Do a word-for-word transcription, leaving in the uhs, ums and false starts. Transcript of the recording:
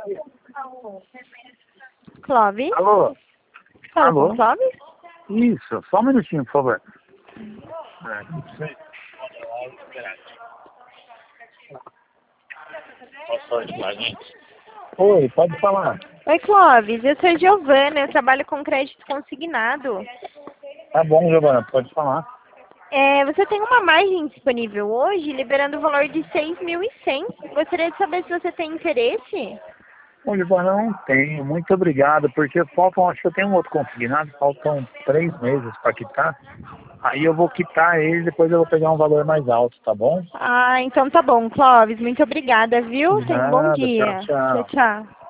Clóvis? Alô? Fala Alô? com Clóvis? Isso, só um minutinho, por favor. Oi, pode falar. Oi, Clóvis. Eu sou Giovana, eu trabalho com crédito consignado. Tá bom, Giovana, pode falar. É, você tem uma margem disponível hoje, liberando o valor de seis mil e cem. Gostaria de saber se você tem interesse. Bom, Giovana, não tenho. Muito obrigado, porque faltam, acho que eu tenho um outro consignado, faltam três meses para quitar. Aí eu vou quitar ele, depois eu vou pegar um valor mais alto, tá bom? Ah, então tá bom, Clóvis. Muito obrigada, viu? Tenha um bom Nada, tchau, dia. Tchau, tchau. tchau.